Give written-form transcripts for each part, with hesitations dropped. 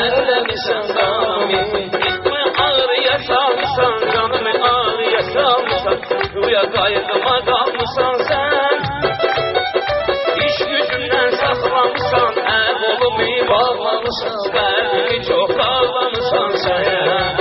zəhərləmisən qanımı. Gitmə ağrıya salmışsan, canımı ağrıya salmışsan, rüya qayıqıma qalmışsan sən. İş gücündən saxlamışsan, əqolumu bağlamışsan, qəlbimi çox bağlamışsan sən.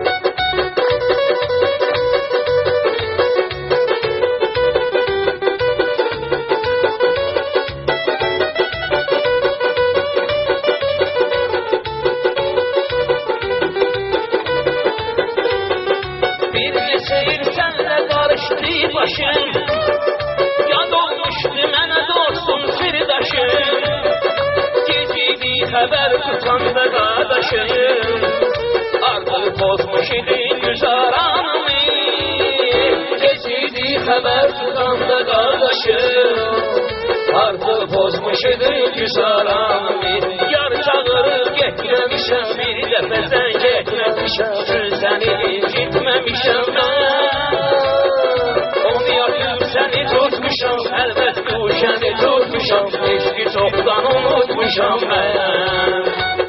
Başım, yad olmuşdu mənə dostum sirdaşım. Gecikdi xəbər tutanda qardaşım, artıq pozmuş idi güzaranımı. Gecikdi xəbər tutanda qardaşım, artıq pozmuş idi güzaranımı. Yar çağırıb getməmişəm, bir dəfə zəng etməmişəm, səni incitməmişəm mən. Səni tutmuşam, əlbət düşəni tutmuşam, eşki çoxdan unutmuşam mən.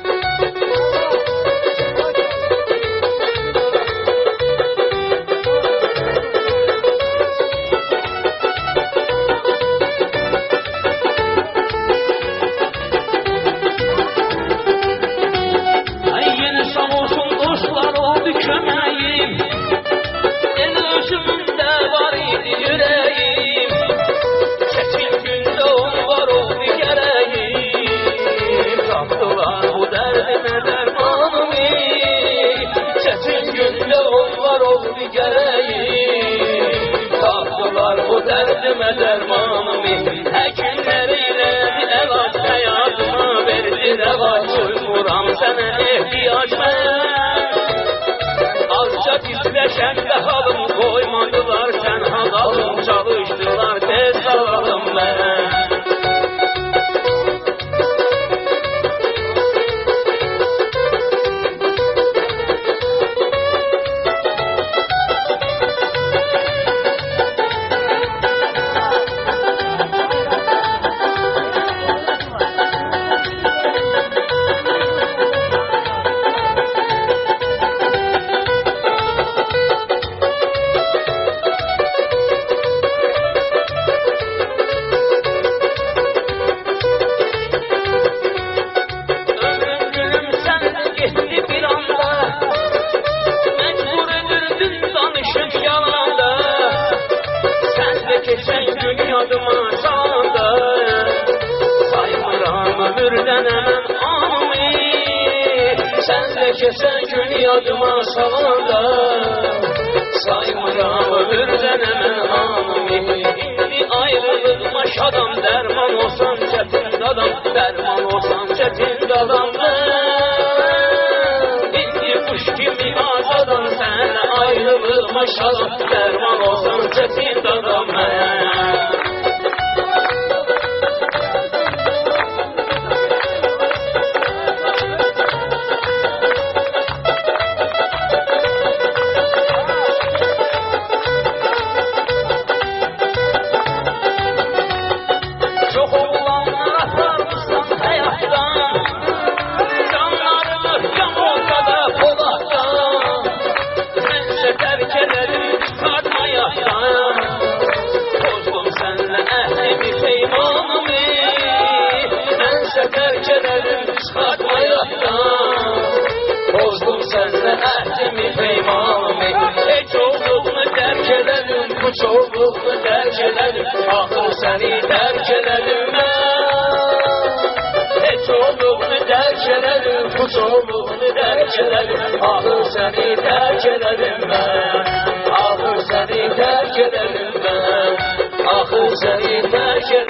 Ay yenə sağ olsun dostlar, oldu köməyim, el özümdə var idi yürəyim. Çətin gündə on var oldu gərəyim, tapdılar bu dərdimə dərmanımı. Çətin gündə on var oldu gərəyim, tapdılar bu dərdimə dərmanımı. Həkimlər elədi əlac, həyatıma verdi rəvac, uymuram sənə ehtiyac mən. Azca pisləşəndə halım, qoymadılar tənha qalım, çalışdılar tez qalalım mən. Keçən gün yadıma salanda, saymıram ömürdən əmən anımı. Sənlə keçən gün yadıma salanda, saymıram ömürdən əmən anımı. İndi ayrılığıma şadam, dərman olsan çətin dadam, dərman olsan çətin dadam mən. İndi kuş kimi azadam, sənlə ayrılığıma şadam, dərman olsan çətin dadam mən. Çox oğlanlar aparmışsan həyatdan, canlarımı yan olsa da polatdan. Mənsə tərk elədim çıxartmayaqdan, pozdum sənlə əhdimi peymanımı. Mənsə tərk elədim çıxartmayaqdan, pozdum sənlə əhdimi peymanımı. Heç olduğunu dərk elədim, bu çoxluğunu dərk elədim, axır səni dərk elədim mən. Heç olduğunu dərk elədim, bu çoxluğunu dərk elədim, axır səni dərk elədim mən. Axır səni dərk elədim mən, axır səni